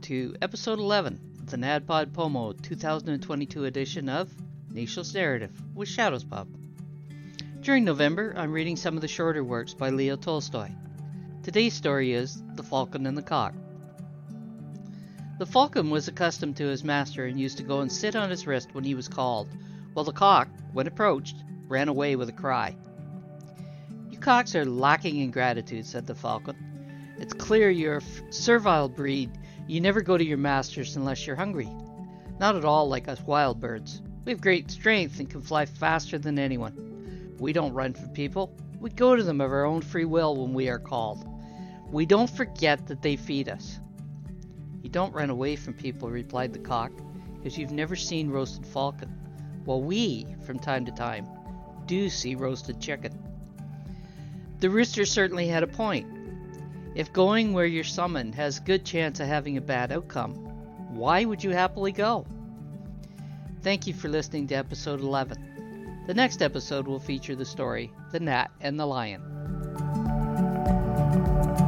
to episode 11 of the NADPOD Pomo 2022 edition of Nationalist Narrative with Shadows Pop. During November, I'm reading some of the shorter works by Leo Tolstoy. Today's story is The Falcon and the Cock. The falcon was accustomed to his master and used to go and sit on his wrist when he was called, while the cock, when approached, ran away with a cry. "You cocks are lacking in gratitude," said the falcon. "It's clear you're a servile breed. You never go to your masters unless you're hungry. Not at all like us wild birds. We have great strength and can fly faster than anyone. We don't run from people. We go to them of our own free will when we are called. We don't forget that they feed us." "You don't run away from people," replied the cock, "because you've never seen roasted falcon, while we, from time to time, do see roasted chicken." The rooster certainly had a point. If going where you're summoned has a good chance of having a bad outcome, why would you happily go? Thank you for listening to episode 11. The next episode will feature the story, The Gnat and the Lion.